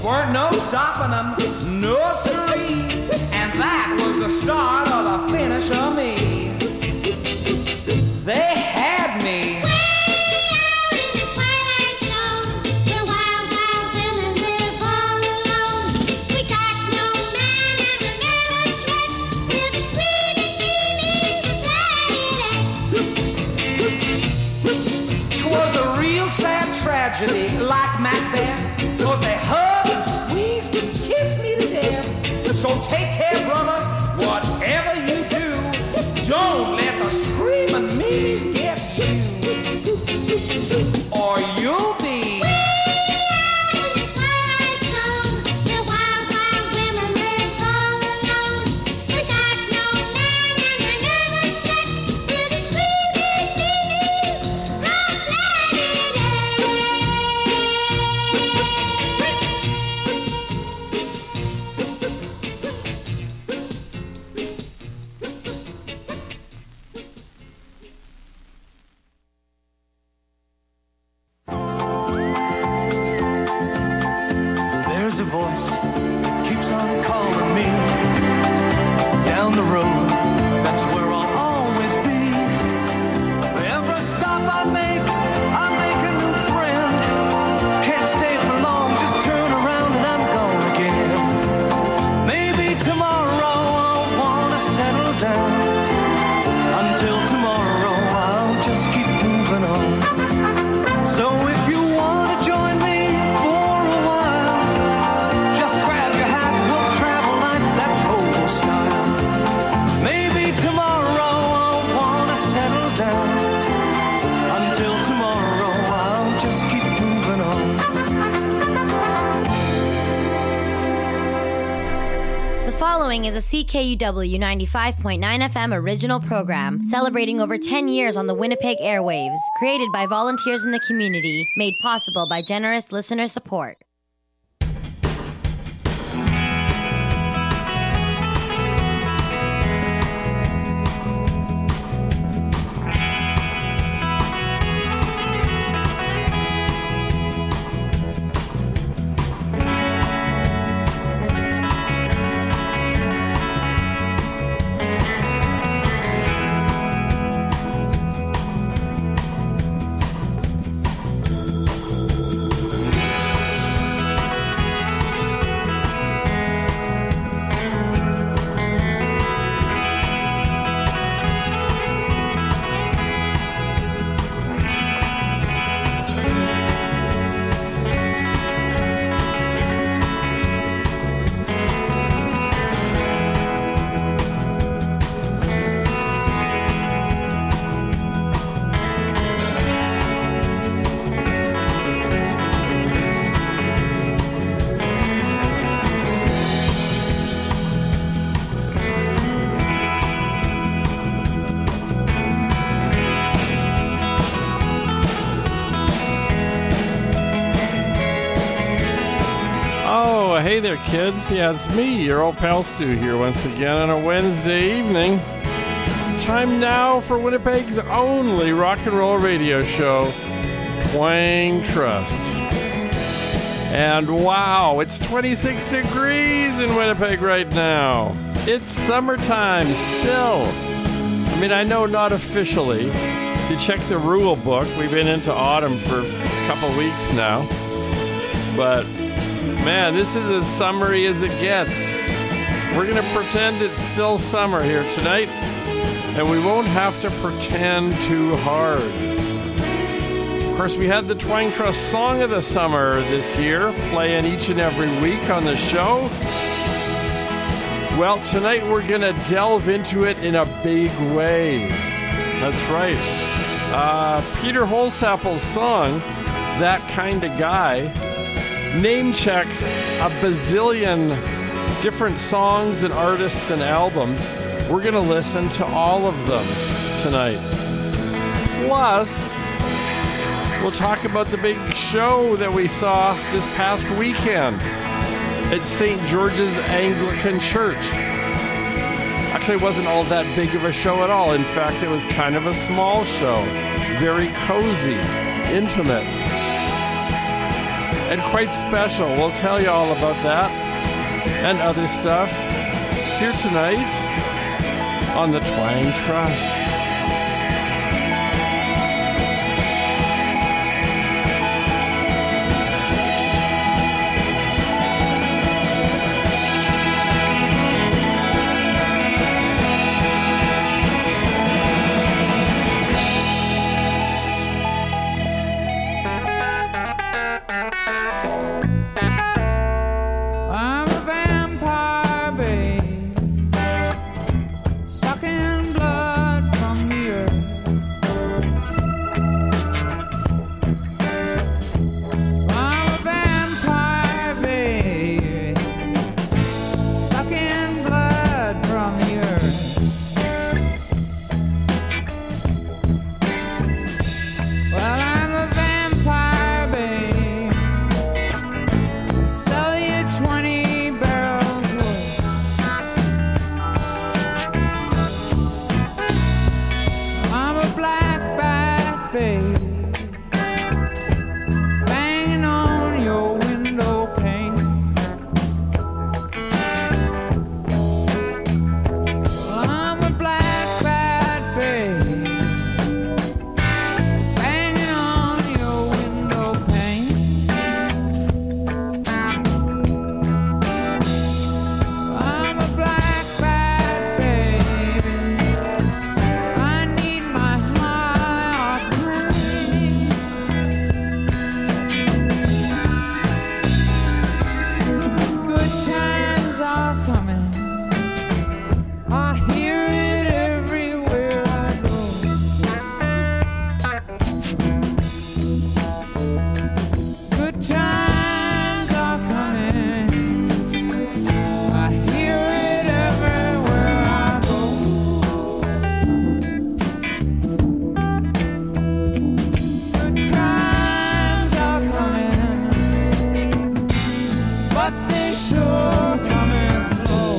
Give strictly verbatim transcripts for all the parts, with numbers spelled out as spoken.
Weren't no stopping them, no siree. And that was the start of the finish of me. They had me. Way out in the twilight zone, the wild, wild women live all alone. We got no man and we never sweats. We're the screaming demons of Planet X. 'Twas a real sad tragedy, like Macbeth. 'Cause they hugged and squeezed and kissed me to death. So take care, brother, whatever you do, don't let the screaming meanies get you, or you'll be. Way out in the twilight zone, the wild, wild women live all alone. We got no man and we never sweats. We're the screaming demons of Planet There's a voice that keeps on calling me down the road. That's where I'll always be. Every stop I make, I make a new friend. Can't stay for long, just turn around and I'm gone again. Maybe tomorrow I'll wanna settle down. Until tomorrow I'll just keep moving on. So if you wanna join me for a while, just grab your hat, we'll travel like that's old style. Maybe tomorrow I'll wanna settle down. Until tomorrow I'll just keep moving on. The following is a C K U W ninety-five point nine F M original program celebrating over ten years on the Winnipeg airwaves, created by volunteers in the community, made possible by generous listener support. Hey there, kids. Yeah, it's me, your old pal Stu, here once again on a Wednesday evening. Time now for Winnipeg's only rock and roll radio show, Twang Trust. And wow, it's twenty-six degrees in Winnipeg right now. It's summertime still. I mean, I know not officially. If you check the rule book, we've been into autumn for a couple weeks now. But man, this is as summery as it gets. We're going to pretend it's still summer here tonight, and we won't have to pretend too hard. Of course, we had the Twang Trust Song of the Summer this year, playing each and every week on the show. Well, tonight we're going to delve into it in a big way. That's right. Uh, Peter Holsapple's song, That Kind of Guy, name checks a bazillion different songs and artists and albums. We're going to listen to all of them tonight. Plus, we'll talk about the big show that we saw this past weekend at Saint George's Anglican Church. Actually, it wasn't all that big of a show at all. In fact, it was kind of a small show. Very cozy, intimate. and quite special. We'll tell you all about that and other stuff here tonight on the Twang Trust. I'm a vampire, babe, sucking blood from the earth. I'm a vampire, babe, sucking blood from the earth. Well, I'm a vampire, babe, sell you twenty barrels worth. I'm a black bat, babe, banging on your window pane. Well, I'm a black bat, babe, banging on your window pane. I'm a black bat, baby. I need my high octane. Good times are coming. I hear it everywhere I go. Good times are coming. I hear it everywhere I go. Good times are coming, but they sure coming slow.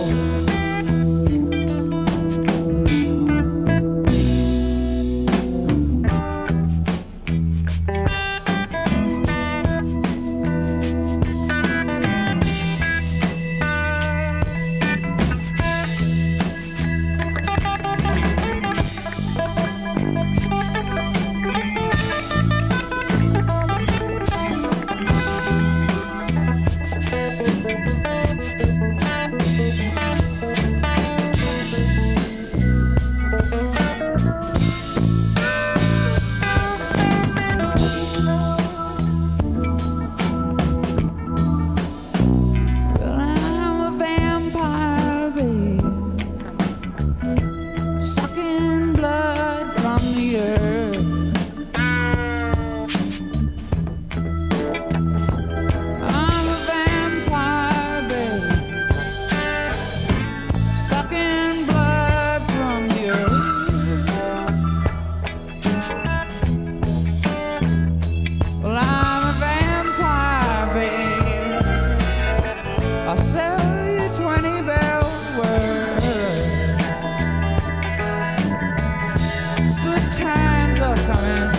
Well, I'm a vampire, babe, sucking blood from the earth. I'm a vampire, babe, sucking blood from the earth. Well, I'm a vampire, babe, I'll sell you twenty bells worth. Good times are coming.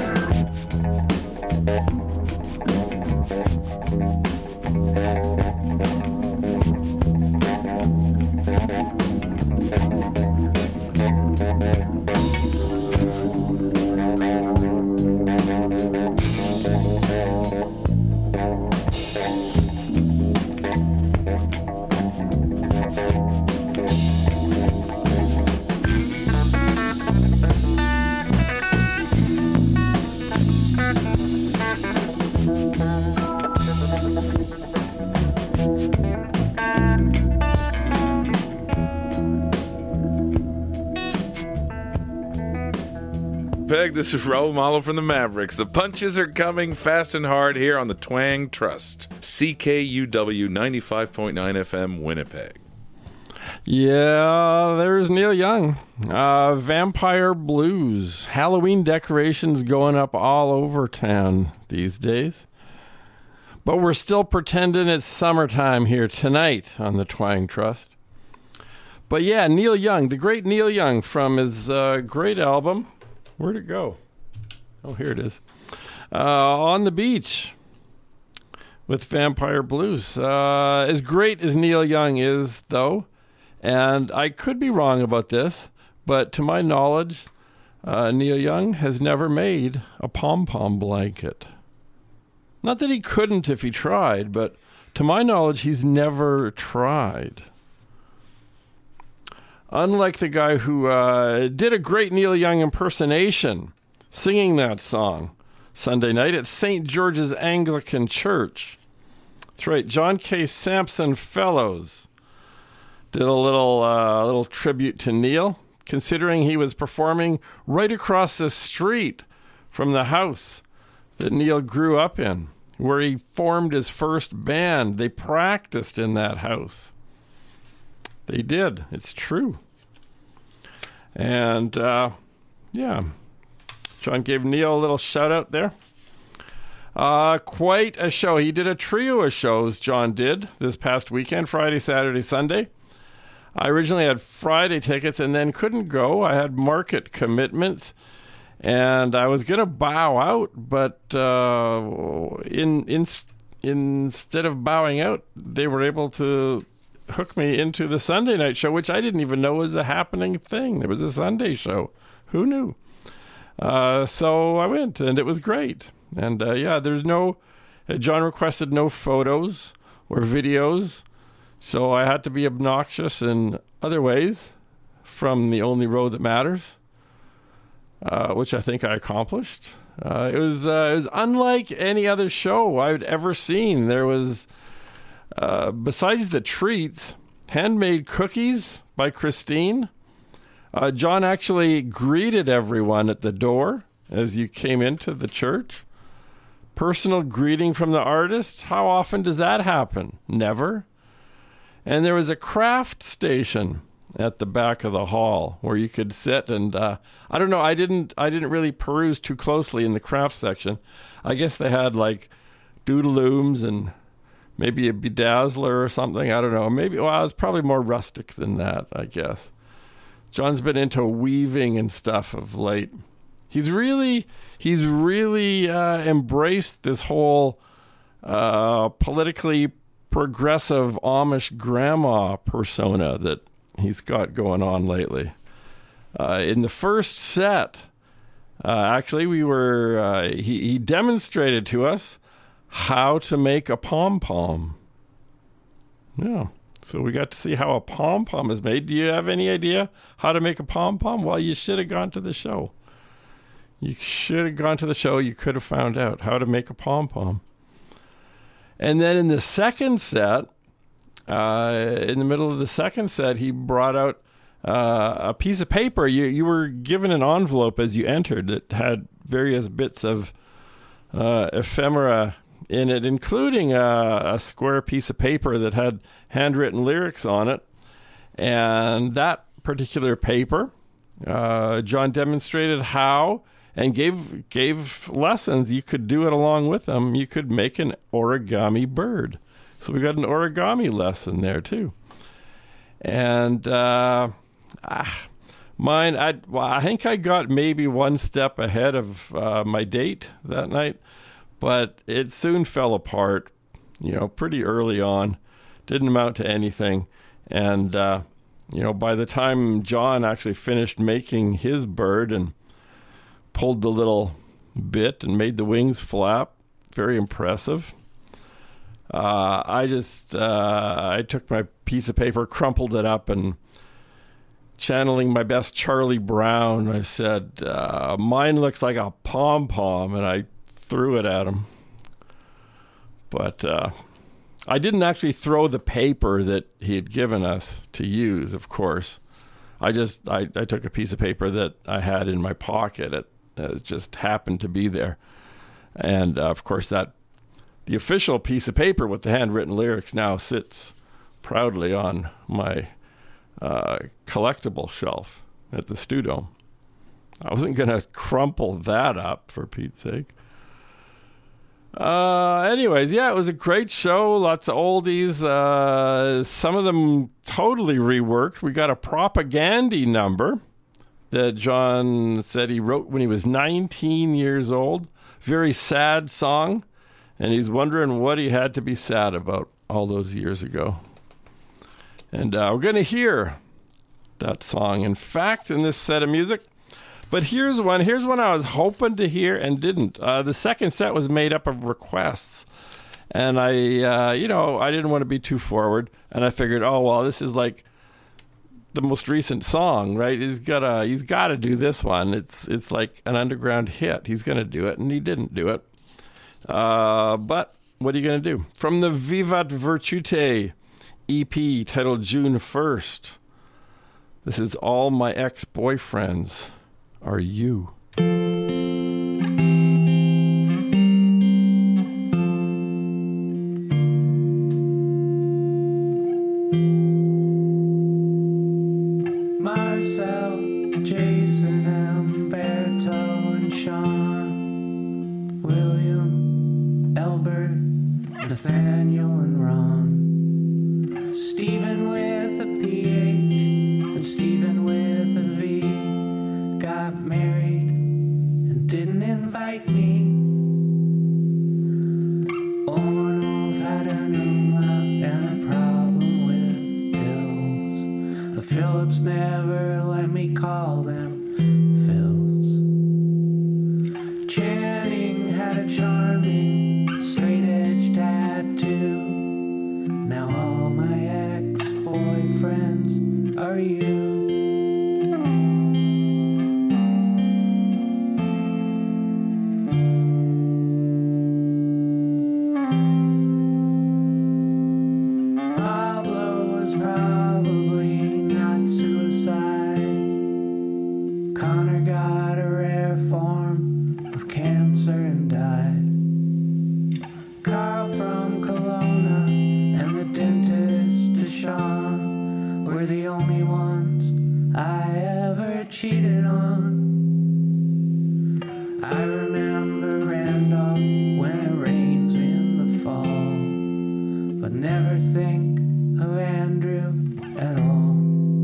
Peg, this is Raul Malo from the Mavericks. The punches are coming fast and hard here on the Twang Trust. C K U W ninety-five point nine F M, Winnipeg. Yeah, there's Neil Young. Uh, Vampire Blues. Halloween decorations going up all over town these days. But we're still pretending it's summertime here tonight on the Twang Trust. But yeah, Neil Young, the great Neil Young from his uh, great album. Where'd it go? Oh, here it is. Uh, On the Beach. with Vampire Blues. Uh, as great as Neil Young is, though, and I could be wrong about this, but to my knowledge, uh, Neil Young has never made a pom-pom blanket. Not that he couldn't if he tried, but to my knowledge, he's never tried. Unlike the guy who uh, did a great Neil Young impersonation, singing that song Sunday night at Saint George's Anglican Church. That's right, John K. Sampson Fellows did a little uh, little tribute to Neil, considering he was performing right across the street from the house that Neil grew up in, where he formed his first band. They practiced in that house. They did. It's true. And, uh, yeah, John gave Neil a little shout-out there. Uh, quite a show. He did a trio of shows, John did, this past weekend, Friday, Saturday, Sunday. I originally had Friday tickets and then couldn't go. I had market commitments, and I was going to bow out, but uh, in, in instead of bowing out, they were able to hook me into the Sunday night show, which I didn't even know was a happening thing. There was a Sunday show. Who knew? Uh, so I went, and it was great. And uh, yeah, there's no, uh, John requested no photos or videos, so I had to be obnoxious in other ways from The Only Road That Matters, uh, which I think I accomplished. Uh, it was uh, it was unlike any other show I'd ever seen. There was, uh, besides the treats, handmade cookies by Christine. Uh, John actually greeted everyone at the door as you came into the church. Personal greeting from the artist. How often does that happen? Never. And there was a craft station at the back of the hall where you could sit and uh, I don't know. I didn't. I didn't really peruse too closely in the craft section. I guess they had like doodlooms and maybe a bedazzler or something. I don't know. Maybe. Well, it was probably more rustic than that, I guess. John's been into weaving and stuff of late. He's really, he's really uh, embraced this whole uh, politically progressive Amish grandma persona that he's got going on lately. Uh, in the first set, uh, actually, we were uh, he, he demonstrated to us how to make a pom-pom. Yeah. So we got to see how a pom-pom is made. Do you have any idea how to make a pom-pom? Well, you should have gone to the show. You should have gone to the show. You could have found out how to make a pom-pom. And then in the second set, uh, in the middle of the second set, he brought out uh, a piece of paper. You you were given an envelope as you entered that had various bits of uh, ephemera in it, including a, a square piece of paper that had handwritten lyrics on it. And that particular paper, uh, John demonstrated how and gave gave lessons. You could do it along with them. You could make an origami bird. So we got an origami lesson there too. And uh, ah, mine, I, well, I think I got maybe one step ahead of uh, my date that night. But it soon fell apart, you know, pretty early on. Didn't amount to anything. And, uh, you know, by the time John actually finished making his bird and pulled the little bit and made the wings flap, very impressive. Uh, I just, uh, I took my piece of paper, crumpled it up, and channeling my best Charlie Brown, I said, uh, mine looks like a pom-pom, and I threw it at him. But uh, I didn't actually throw the paper that he had given us to use, of course. I just, I, I took a piece of paper that I had in my pocket. It, it just happened to be there. And, uh, of course, that the official piece of paper with the handwritten lyrics now sits proudly on my uh, collectible shelf at the Stewdome. I wasn't going to crumple that up, for Pete's sake. Uh, anyways, yeah, it was a great show. Lots of oldies. Uh, some of them totally reworked. We got a Propagandy number that John said he wrote when he was nineteen years old. Very sad song. And he's wondering what he had to be sad about all those years ago. And uh, we're going to hear that song, in fact, in this set of music. But here's one. Here's one I was hoping to hear and didn't. Uh, the second set was made up of requests. And I, uh, you know, I didn't want to be too forward. And I figured, oh, well, this is like the most recent song, right? He's gotta, he's got to do this one. It's it's like an underground hit. He's going to do it, and he didn't do it. Uh, but what are you going to do? From the Vivat Virtute E P titled June first, this is All My Ex-Boyfriends Are You. Marcel, Jason, Umberto, and Sean, William, Albert, Nathaniel, and Ron, Stephen with a P H and Stephen with a V, got married and didn't invite me. Ornov had an umlaut and a problem with pills. The Phillips never let me call them Phils. Channing had a charming straight-edge tattoo. Now all my ex-boyfriends are you. Pablo was probably not suicide. Connor got a rare form of cancer and died. Carl from Kelowna and the dentist Deshawn were the only ones I ever cheated on. I remember Randolph when it rains in the fall, but never think of Andrew at all.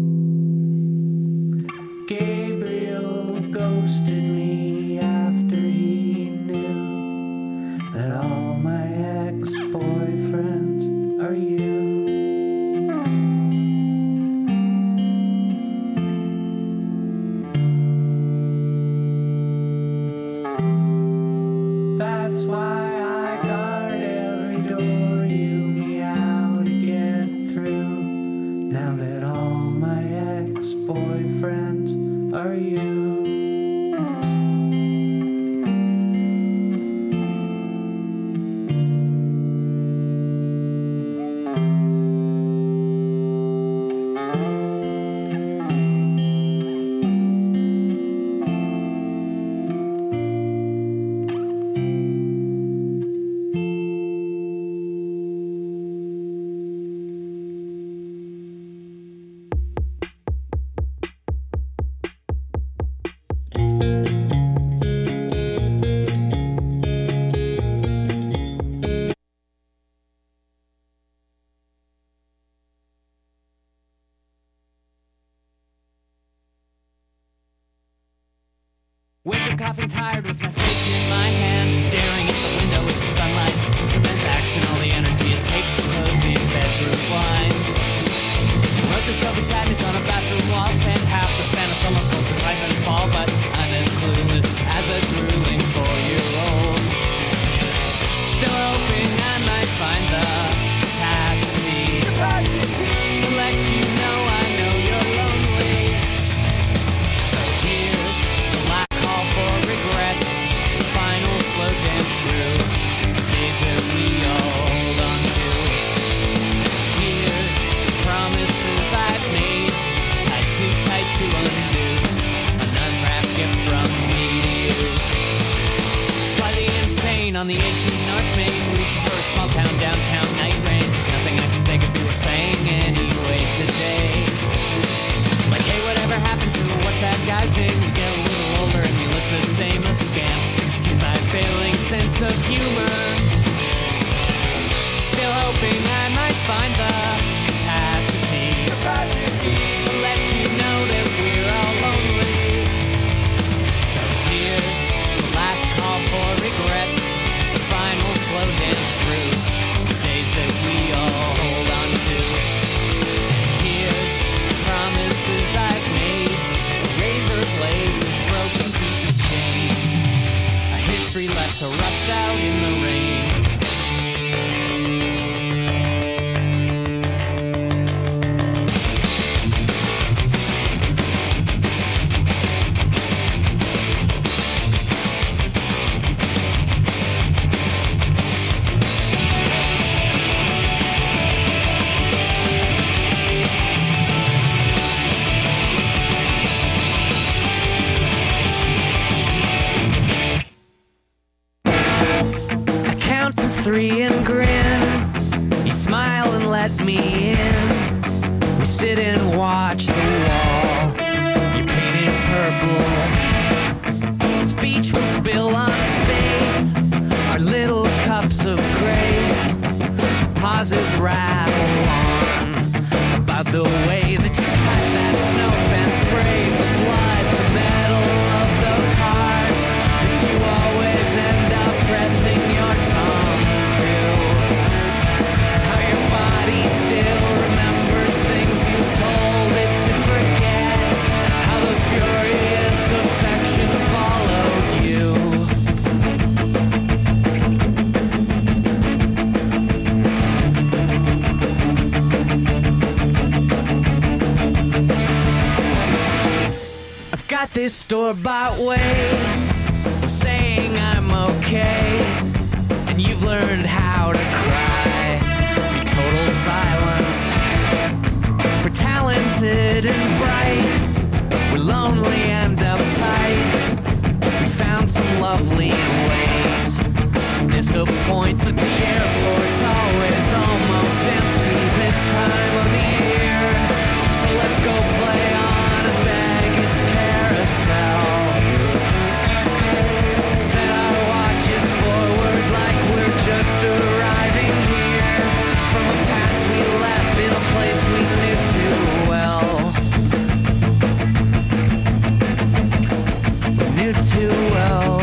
Gabriel ghosted me after he knew that all my ex-boyfriends are you. That's why I guard every door you meow to get through. Now that all my ex-boyfriends are you. Wake up coughing tired with my face in my hand, staring at the window as the sunlight prevents action, all the energy it takes to close in bedroom blinds. Wrote the selfish sadness on a bathroom wall, spent half the span of someone's culture rise and fall, but I'm as clueless as a drooling four-year-old. Still hoping I might find the capacity to let you know I know you're lonely. So here's the last call for regrets, the final me in. We sit and watch the wall. You painted purple. Speech will spill on space. Our little cups of grace. Pauses rattle on about the way that you cut that snow fence, brave the blood, the metal of those hearts that you always end up pressing your tongue to. How your body still remembers things you told it to forget. How those furious affections followed you. Got this store-bought way of saying I'm okay, and you've learned how to cry in total silence. We're talented and bright, we're lonely and uptight. We found some lovely ways to disappoint, but the airport's always almost empty this time of the year. So let's go play on a baggage carousel. Set our watches forward like we're just arriving here from a past we left in a place we knew too well. We knew too well.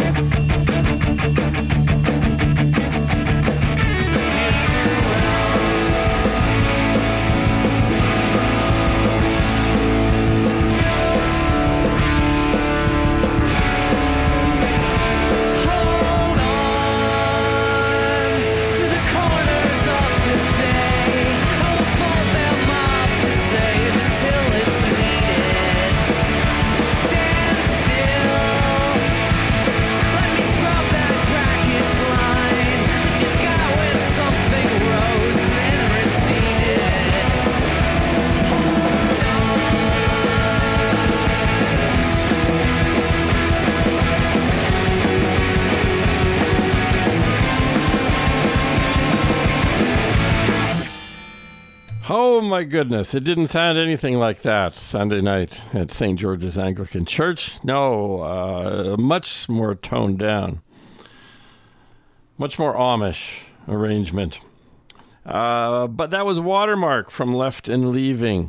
Oh my goodness, it didn't sound anything like that Sunday night at Saint George's Anglican Church. No, uh, much more toned down. Much more Amish arrangement. Uh, but that was Watermark from Left and Leaving.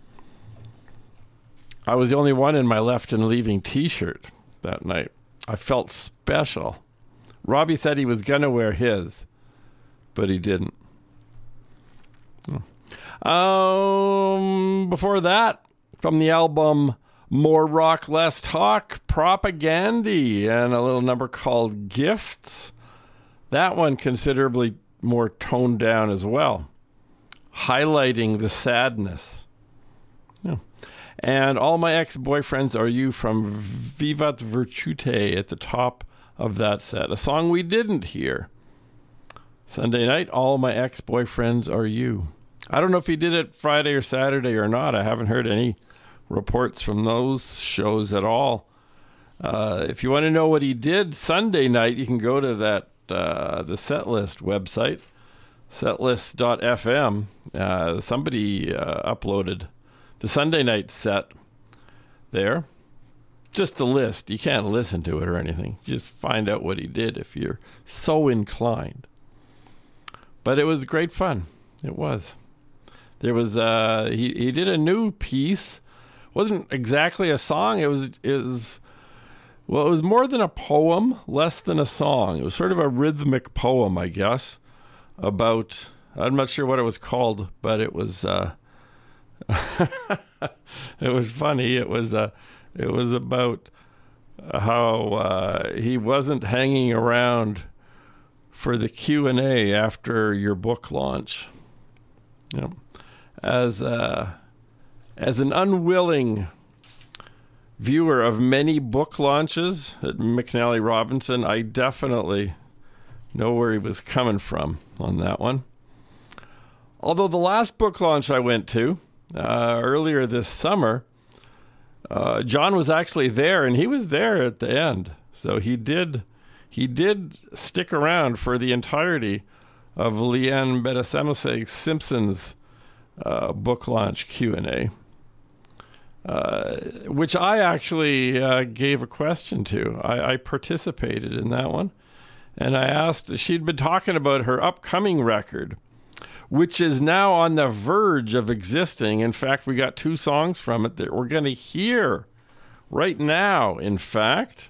I was the only one in my Left and Leaving t-shirt that night. I felt special. Robbie said he was going to wear his, but he didn't. Um, before that, from the album More Rock, Less Talk, Propagandy, and a little number called Gifts. That one considerably more toned down as well, highlighting the sadness. Yeah. And All My Ex-Boyfriends Are You from Vivat Virtute at the top of that set. A song we didn't hear Sunday night, All My Ex-Boyfriends Are You. I don't know if he did it Friday or Saturday or not. I haven't heard any reports from those shows at all. Uh, if you want to know what he did Sunday night, you can go to that uh, the Setlist website, setlist dot f m. Uh, somebody uh, uploaded the Sunday night set there. Just the list. You can't listen to it or anything. You just find out what he did if you're so inclined. But it was great fun. It was. There was uh he, he did a new piece. Wasn't exactly a song. It was it was well, it was more than a poem, less than a song. It was sort of a rhythmic poem, I guess, about, I'm not sure what it was called, but it was uh it was funny. It was uh it was about how uh he wasn't hanging around for the Q and A after your book launch. You know, as uh, as an unwilling viewer of many book launches at McNally Robinson, I definitely know where he was coming from on that one. Although the last book launch I went to uh, earlier this summer, uh, John was actually there, and he was there at the end. So he did he did stick around for the entirety of Leanne Bedesemosek Simpson's uh, book launch Q and A, uh, which I actually uh, gave a question to. I, I participated in that one, and I asked, she'd been talking about her upcoming record, which is now on the verge of existing. In fact, we got two songs from it that we're going to hear right now, in fact.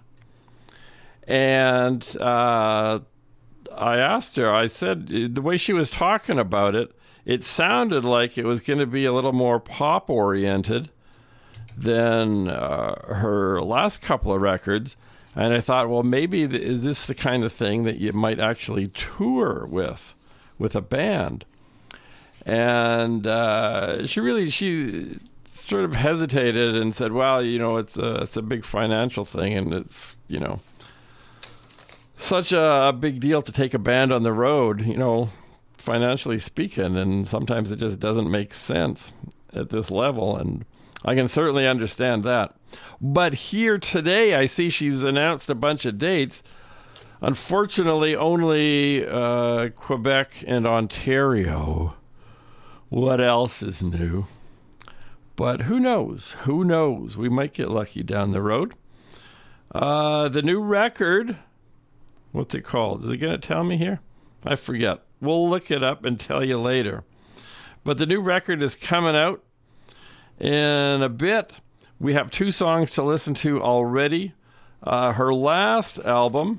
And uh, I asked her, I said, the way she was talking about it, it sounded like it was going to be a little more pop-oriented than uh, her last couple of records. And I thought, well, maybe th- is this the kind of thing that you might actually tour with, with a band? And uh, she really, she sort of hesitated and said, well, you know, it's a, it's a big financial thing, and it's, you know, such a, a big deal to take a band on the road, you know, financially speaking, and sometimes it just doesn't make sense at this level, and I can certainly understand that. But here today, I see she's announced a bunch of dates. Unfortunately, only uh, Quebec and Ontario. What else is new? But who knows? Who knows? We might get lucky down the road. Uh, the new record, what's it called? Is it going to tell me here? I forget. We'll look it up and tell you later. But the new record is coming out in a bit. We have two songs to listen to already. Uh, her last album,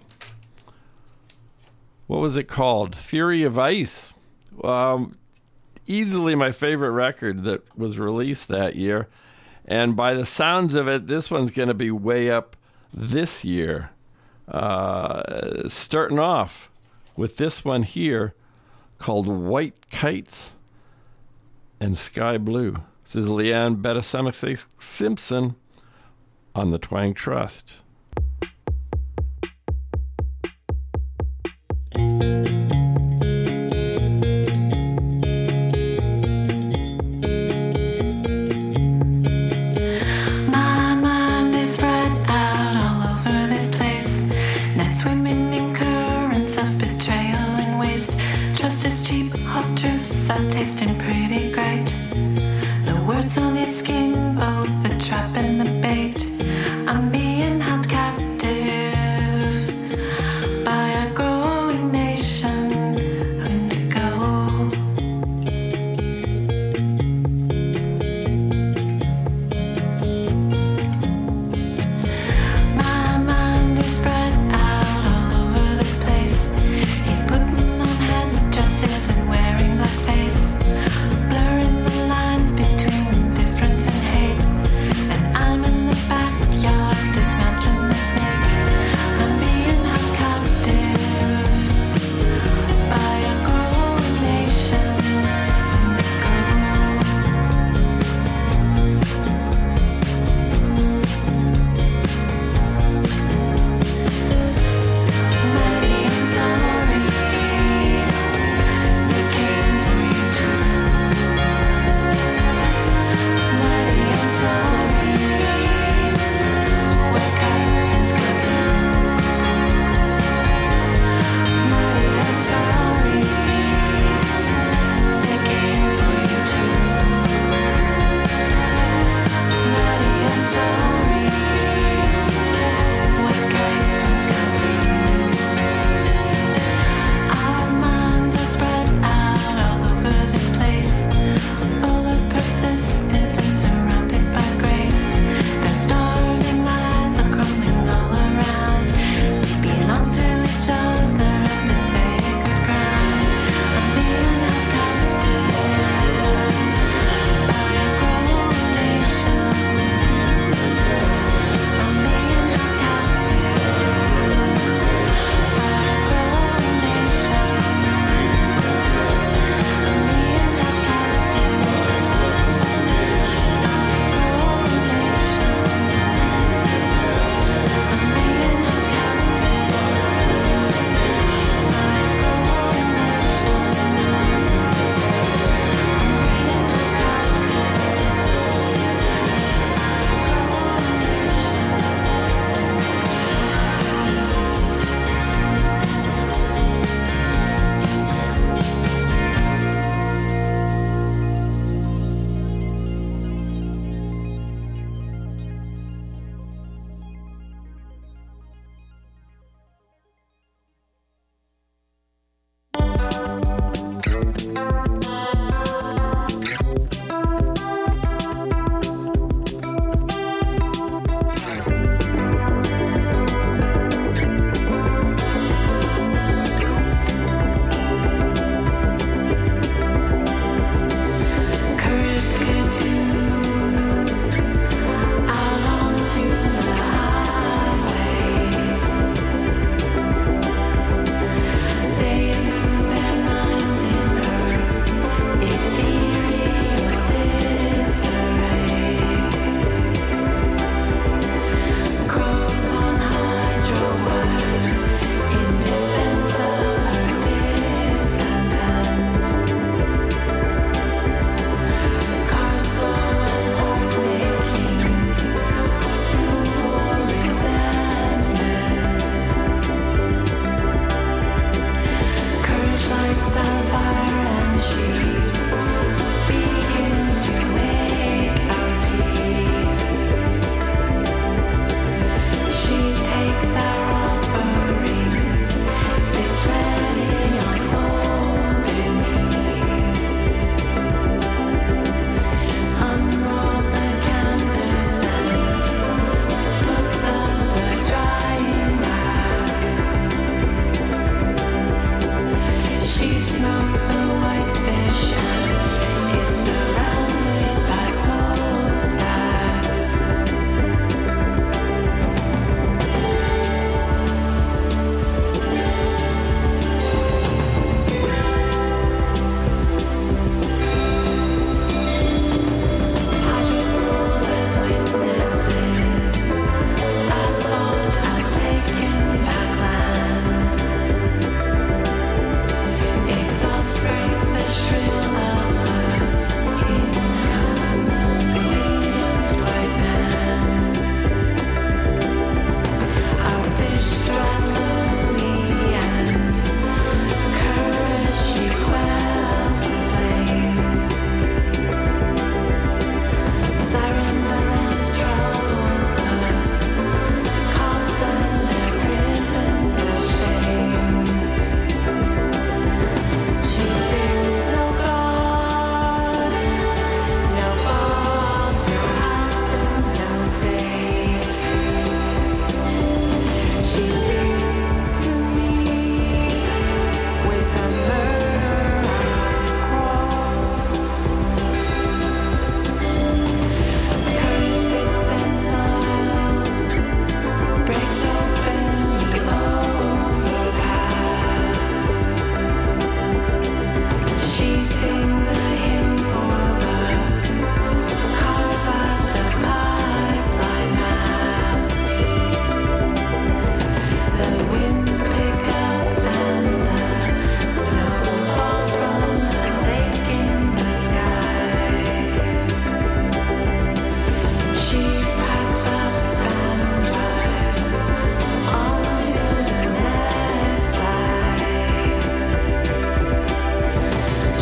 what was it called? Theory of Ice. Um, easily my favorite record that was released that year. And by the sounds of it, this one's going to be way up this year. Uh, starting off with this one here called White Kites and Sky Blue. This is Leanne Betasemic Simpson on the Twang Trust. My mind is spread out all over this place. Net swimming in currents of betrayal and waste. Just as cheap hot truths are tasting pretty great. The words on your skin, both the trap and the bait. I'm being held captive by a growing nation of indigo. My mind is spread out all over this place. He's putting on headdresses and wearing blackface, blurring the lines between difference and hate. And I'm in the backyard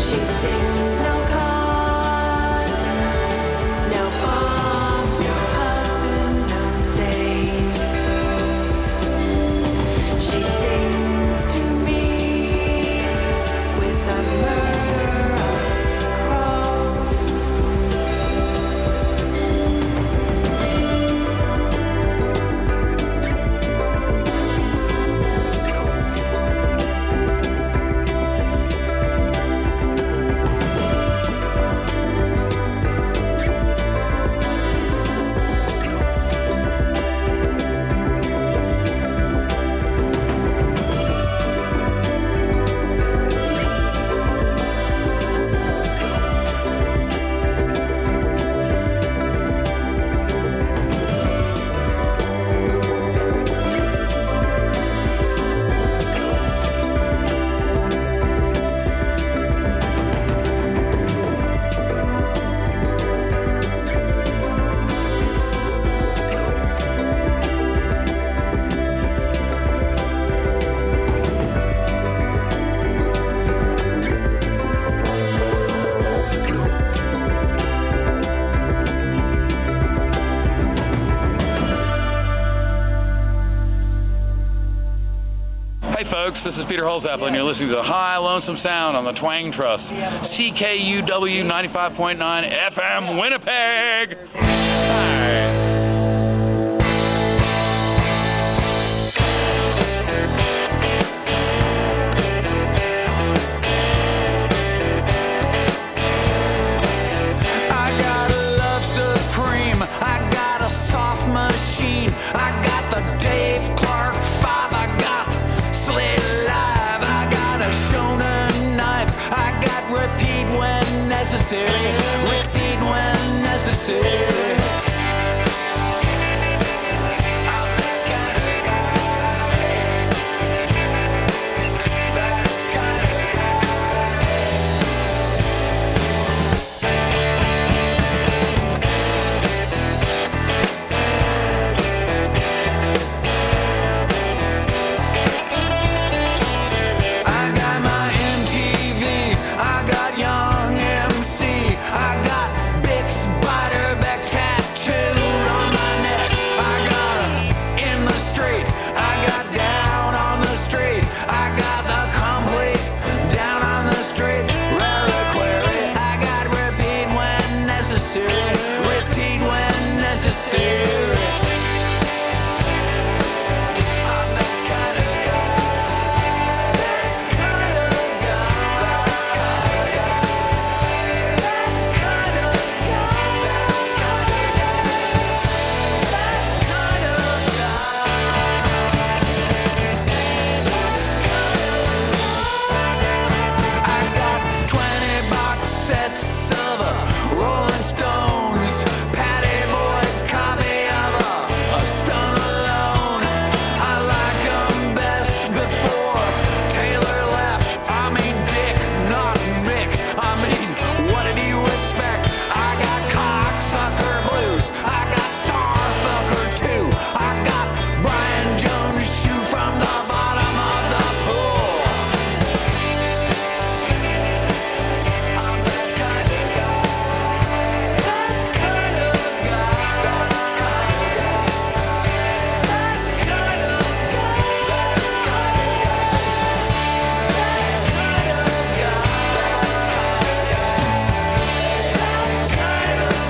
She sings no God, no boss, no husband, no state. She sings to me with the murmur of crows. Hey folks, this is Peter Holzapfel, and you're listening to the High Lonesome Sound on the Twang Trust, C K U W ninety-five point nine F M Winnipeg. All right. I got a love supreme. I got a soft machine. I got the Dave Clark five. I got Sled Live. I got a Shonen knife. I got repeat when necessary. Repeat when necessary. I'm that kind of guy. That kind of I got my M T V, I got Young M C, I got Big Spiderback tattooed on my neck, I got a In the Street, I got Down on the Street, I got the complete Down on the Street reliquary, I got repeat when necessary, repeat when necessary. I'm that kind of guy, that kind of guy, that kind of guy, that kind of guy. I got twenty box sets of uh, Rolling Stones, Patty Boyd's copy of a, a Stone Alone. I liked 'em best before Taylor left. I mean Dick, not Mick. I mean, what did you expect? I got Cocksucker Blues. I got Starfucker too. I got Brian Jones' shoe from the bottom of the pool. I'm that kind of guy. That kind of guy. That kind of guy. That kind of guy. That kind of guy. That kind of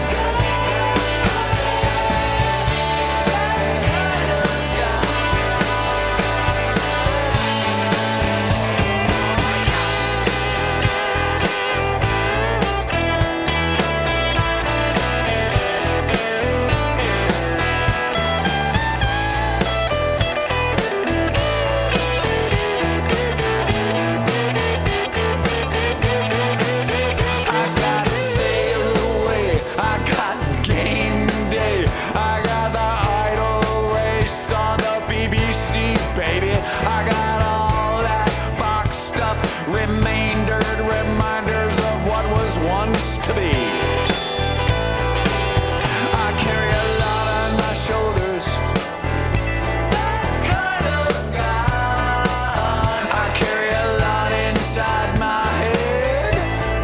I got Sail Away, I got Game Day, I got the Idol Race on the B B C, baby. I got all that boxed up, remaindered reminders of what was once to be. I carry a lot on my shoulders. That kind of guy. I carry a lot inside my head.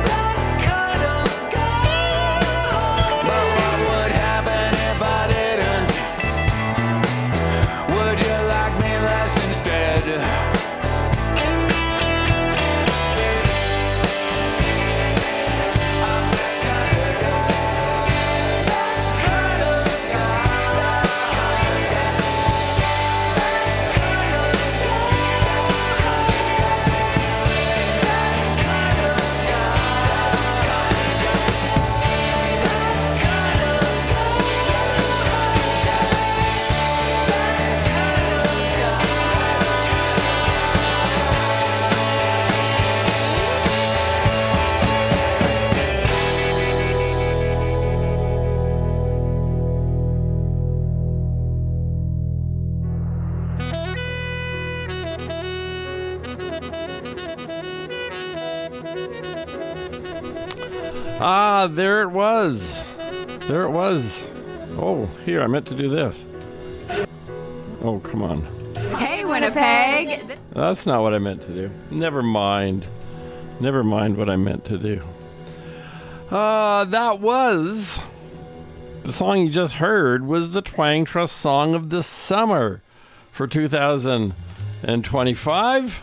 Ah, there it was. There it was. Oh, here, I meant to do this. Oh, come on. Hey, Winnipeg. That's not what I meant to do. Never mind. Never mind what I meant to do. Uh, that was... The song you just heard was the Twang Trust Song of the Summer for two thousand twenty-five.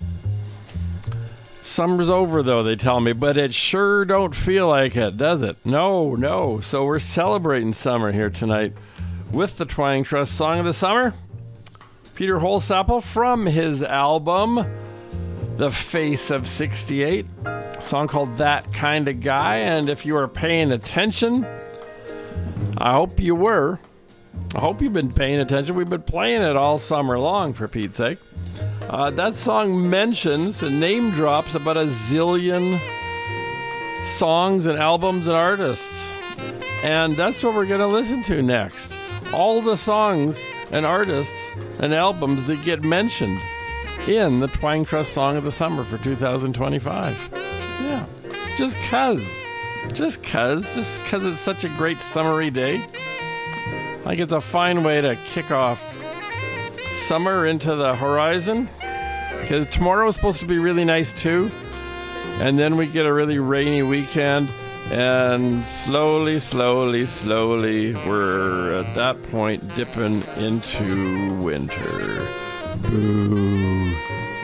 Summer's over, though, they tell me, but it sure don't feel like it, does it? No, no. So we're celebrating summer here tonight with the Twang Trust Song of the Summer. Peter Holsapple from his album, The Face of sixty-eight, a song called That Kind of Guy. And if you were paying attention, I hope you were. I hope you've been paying attention. We've been playing it all summer long, for Pete's sake. Uh, that song mentions and name drops about a zillion songs and albums and artists. And that's what we're going to listen to next. All the songs and artists and albums that get mentioned in the Twang Trust Song of the Summer for two thousand twenty-five. Yeah, just cuz. Just cuz. Just cuz it's such a great summery day. I think it's a fine way to kick off summer into the horizon, because tomorrow is supposed to be really nice too, and then we get a really rainy weekend, and slowly, slowly, slowly we're at that point dipping into winter. Boo.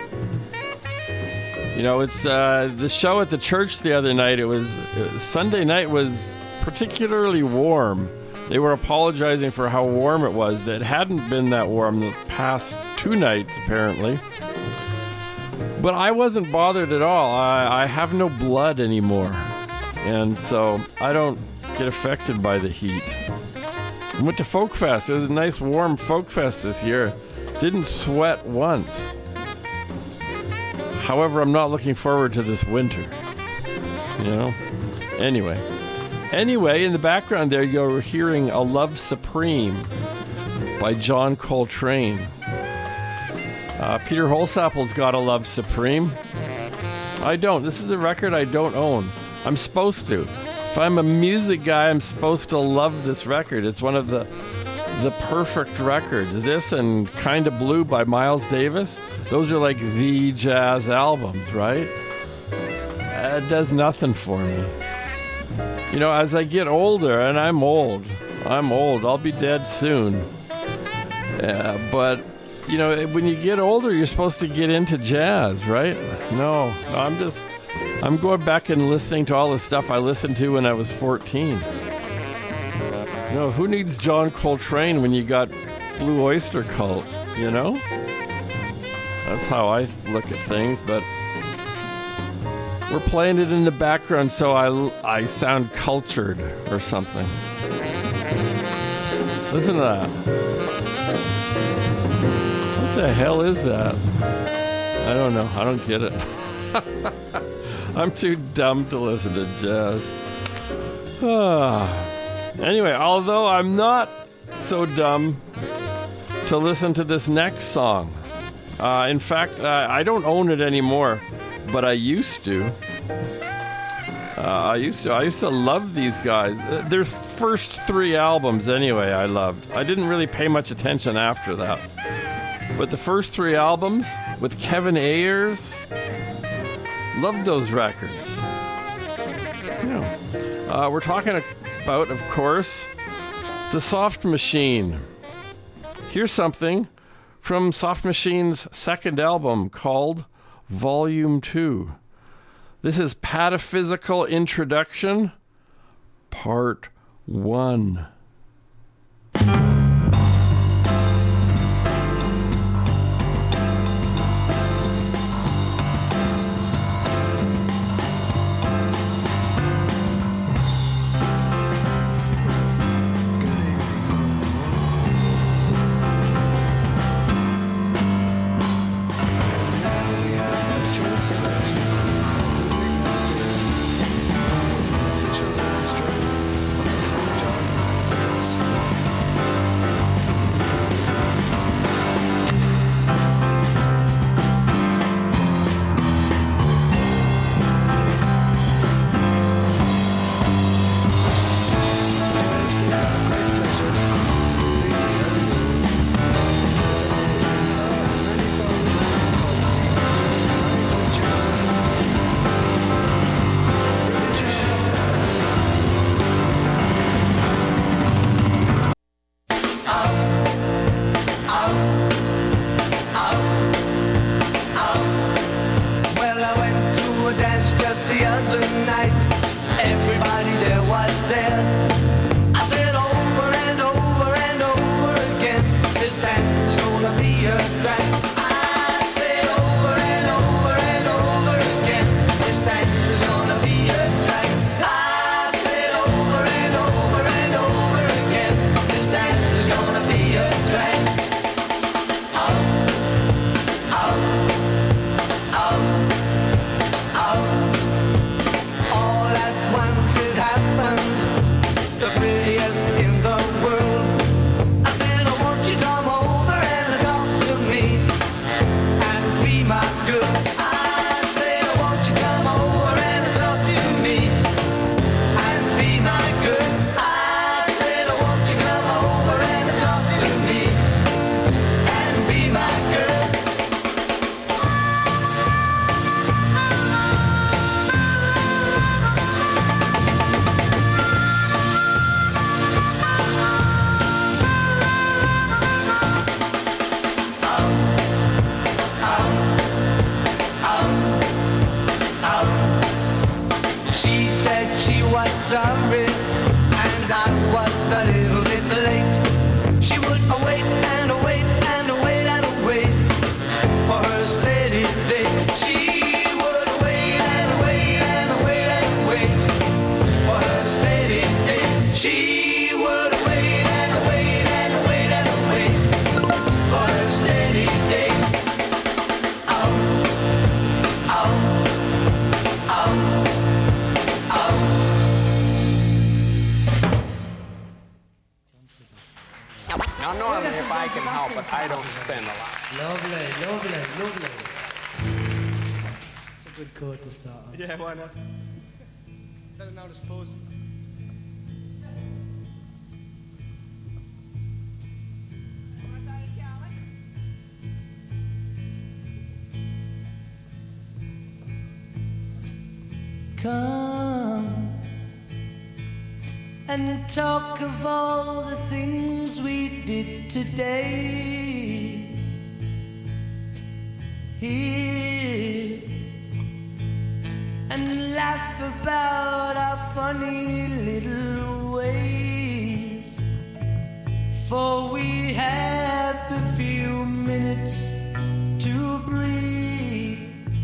You know, it's uh, the show at the church the other night. It was uh, Sunday night was particularly warm. They were apologizing for how warm it was. That hadn't been that warm the past two nights, apparently. But I wasn't bothered at all. I, I have no blood anymore. And so I don't get affected by the heat. I went to Folk Fest. It was a nice warm Folk Fest this year. Didn't sweat once. However, I'm not looking forward to this winter. You know? Anyway. Anyway, in the background there, you're hearing A Love Supreme by John Coltrane. Uh, Peter Holsapple's got A Love Supreme. I don't. This is a record I don't own. I'm supposed to. If I'm a music guy, I'm supposed to love this record. It's one of the the perfect records. This and Kinda Blue by Miles Davis. Those are like the jazz albums, right? It does nothing for me. You know, as I get older, and I'm old, I'm old, I'll be dead soon. Uh, but, you know, when you get older, you're supposed to get into jazz, right? No, I'm just, I'm going back and listening to all the stuff I listened to when I was fourteen. You know, who needs John Coltrane when you got Blue Oyster Cult, you know? That's how I look at things, but we're playing it in the background so I, I sound cultured or something. Listen to that. What the hell is that? I don't know. I don't get it. I'm too dumb to listen to jazz. Ah. Anyway, although I'm not so dumb to listen to this next song. Uh, in fact, uh, I don't own it anymore. But I used to. Uh, I used to. I used to love these guys. Uh, their first three albums, anyway, I loved. I didn't really pay much attention after that. But the first three albums with Kevin Ayers, loved those records. Yeah. Uh, we're talking about, of course, the Soft Machine. Here's something from Soft Machine's second album called Volume two. This is Pataphysical Introduction, Part one. Official She said she was sorry, and I was a little bit late. She would await and await and await and await for her steady day. She would wait and wait and wait and wait for her steady day. She would wait and wait and wait and wait for her steady day. Oh, oh, oh, oh. Now, normally, if I can help it, I don't spend a lot. Lovely, lovely, lovely. It's a good chord to start on. Yeah, why not? Better now, just pose. Come and talk of all the things we did today. Here and laugh about our funny little ways. For we have a few minutes to breathe,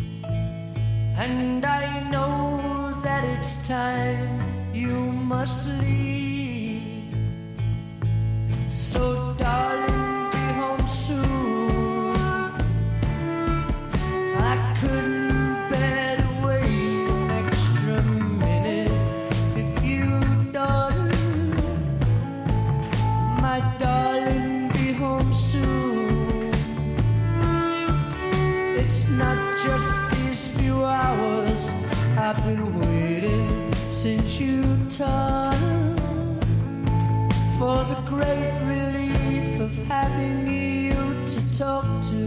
and I know that it's time you must leave. So darling, be home soon. I couldn't bear to wait an extra minute if you, darling, my darling, be home soon. It's not just these few hours I've been waiting since you turned, for the great relief of having you to talk to.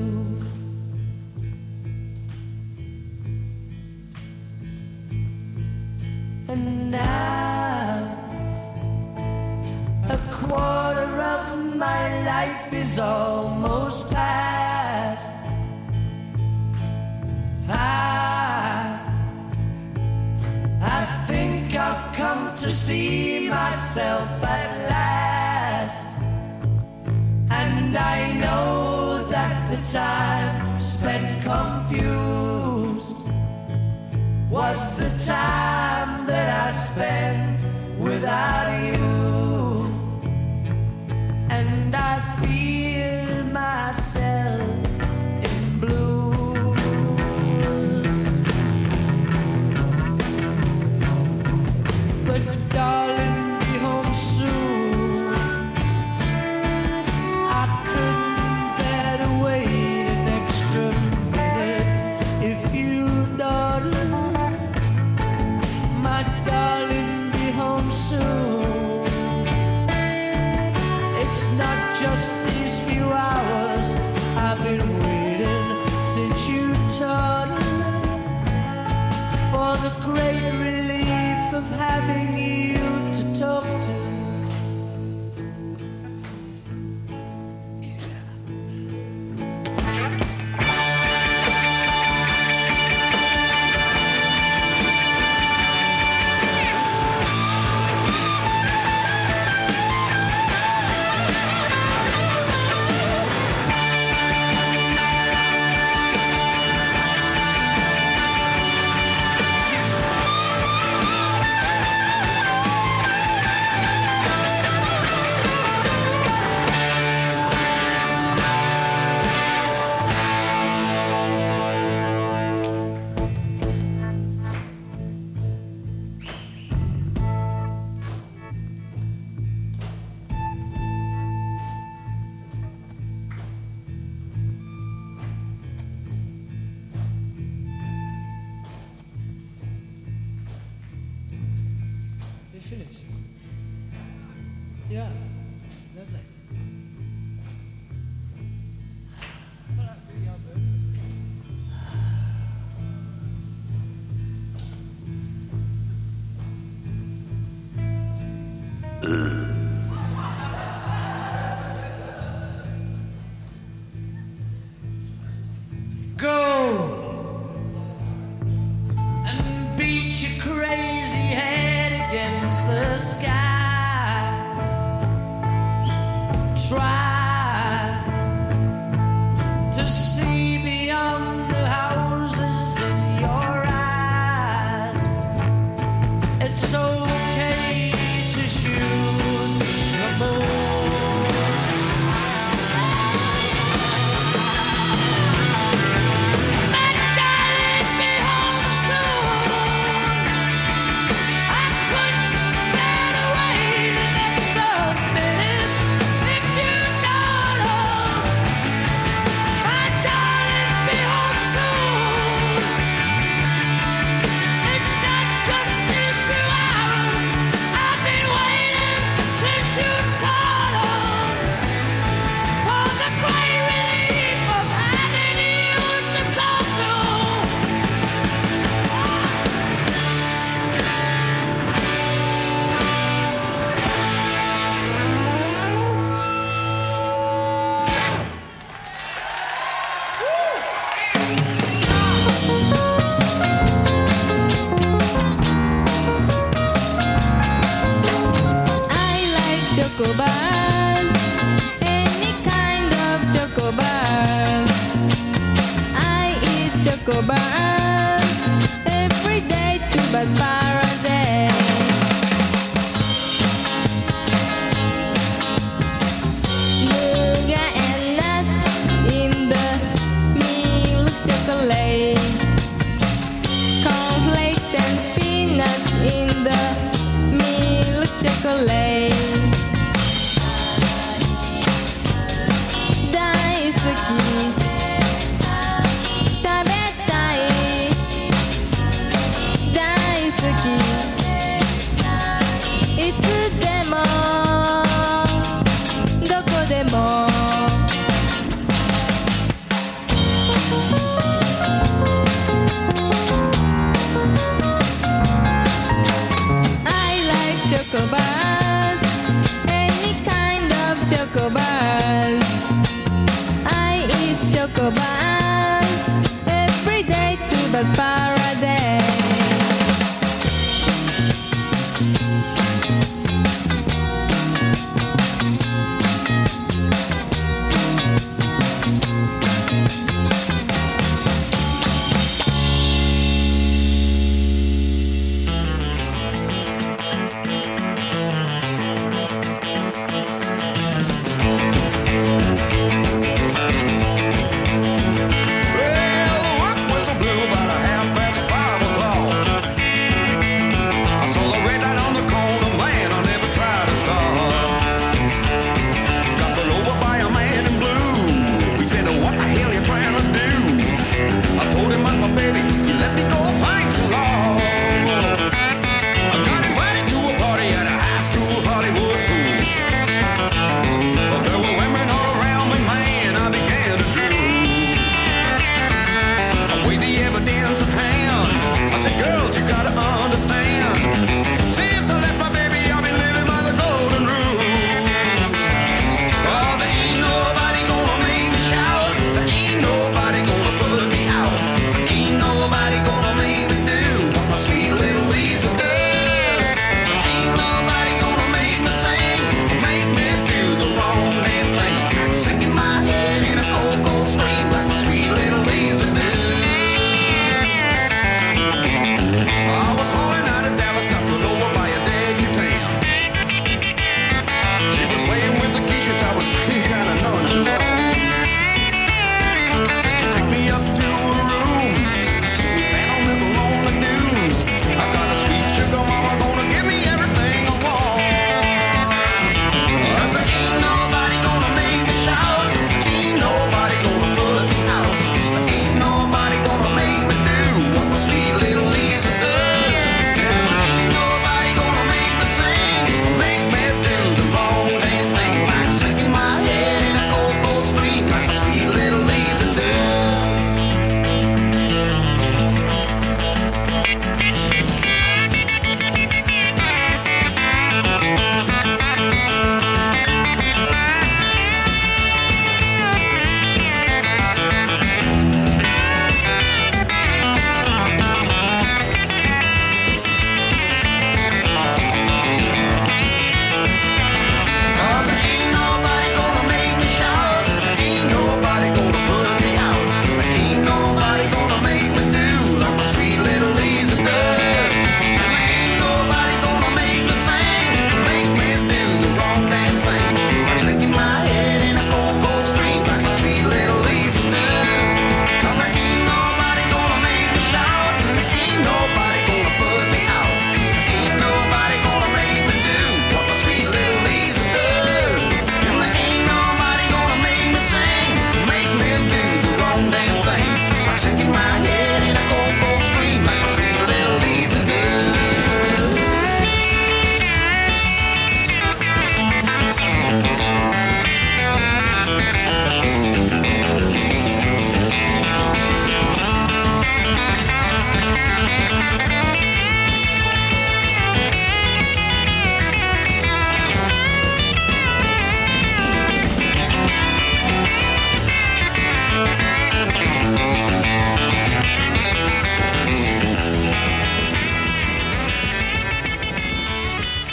And now a quarter of my life is almost past. I, I think I've come to see myself at last, and I know that the time spent confused was the time that I spent without you, and I feel myself in blues. But darling, be home soon. I couldn't bear to wait an extra minute if you, darling, my darling, be home soon. It's not just these few hours I've been waiting since you turned, for the great relief of having you to talk to. You finished? Yeah, lovely. Go and beat your crazy sky. Try to see beyond the houses in your eyes. It's okay to shoot the moon. My darling, be home soon. I couldn't get away the next minute if you don't hold. My darling, be home soon. It's not just these few hours. I've been waiting since you told for the great relief of having you to talk to. I like choco bars, any kind of choco bars. I eat choco bars every day to bus paradise. Nougat and nuts in the milk chocolate. Cornflakes and peanuts in the milk chocolate. 大好き食べたい大好きいつでもどこでもchoco bars, any kind of choco bars. I eat choco bars every day to bus paradise.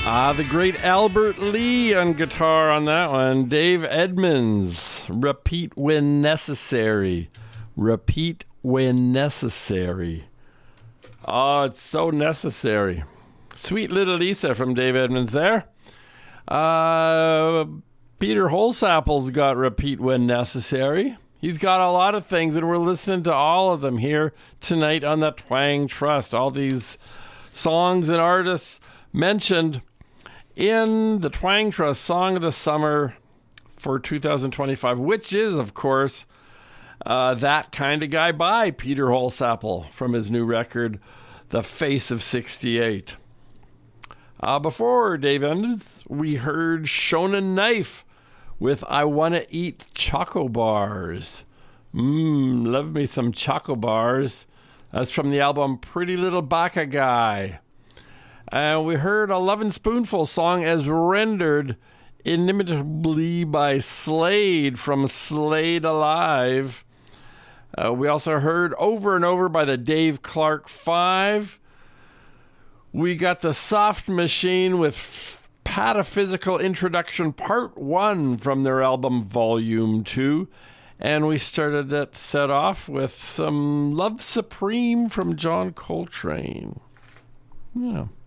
Ah, the great Albert Lee on guitar on that one. Dave Edmunds, Repeat When Necessary. Repeat when necessary. Oh, it's so necessary. Sweet Little Lisa from Dave Edmunds there. Uh, Peter Holsapple's got Repeat When Necessary. He's got a lot of things, and we're listening to all of them here tonight on the Twang Trust. All these songs and artists mentioned in the Twang Trust Song of the Summer for two thousand twenty-five, which is, of course, uh, That Kind of Guy by Peter Holsapple from his new record, The Face of sixty-eight. Uh, before Dave Edmunds, we heard Shonen Knife with I Wanna Eat Choco Bars. Mmm, love me some Choco Bars. That's from the album Pretty Little Baka Guy. And we heard a Lovin' Spoonful song as rendered inimitably by Slade from Slade Alive. Uh, we also heard Over and Over by the Dave Clark Five. We got the Soft Machine with Pataphysical Introduction Part one from their album Volume two. And we started that set off with some Love Supreme from John Coltrane. Yeah.